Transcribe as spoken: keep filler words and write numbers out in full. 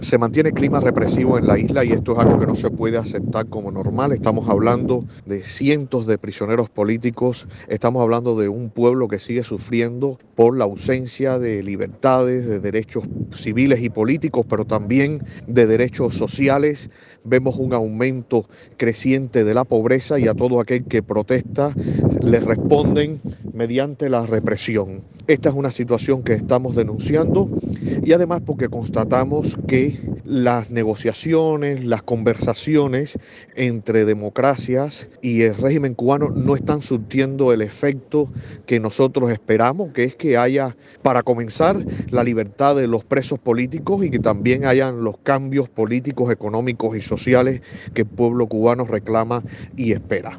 Se mantiene clima represivo en la isla y esto es algo que no se puede aceptar como normal. Estamos hablando de cientos de prisioneros políticos, estamos hablando de un pueblo que sigue sufriendo por la ausencia de libertades, de derechos civiles y políticos, pero también de derechos sociales. Vemos un aumento creciente de la pobreza y a todo aquel que protesta le responden mediante la represión. Esta es una situación que estamos denunciando y además porque constatamos que las negociaciones, las conversaciones entre democracias y el régimen cubano no están surtiendo el efecto que nosotros esperamos, que es que haya, para comenzar, la libertad de los presos políticos y que también hayan los cambios políticos, económicos y sociales que el pueblo cubano reclama y espera.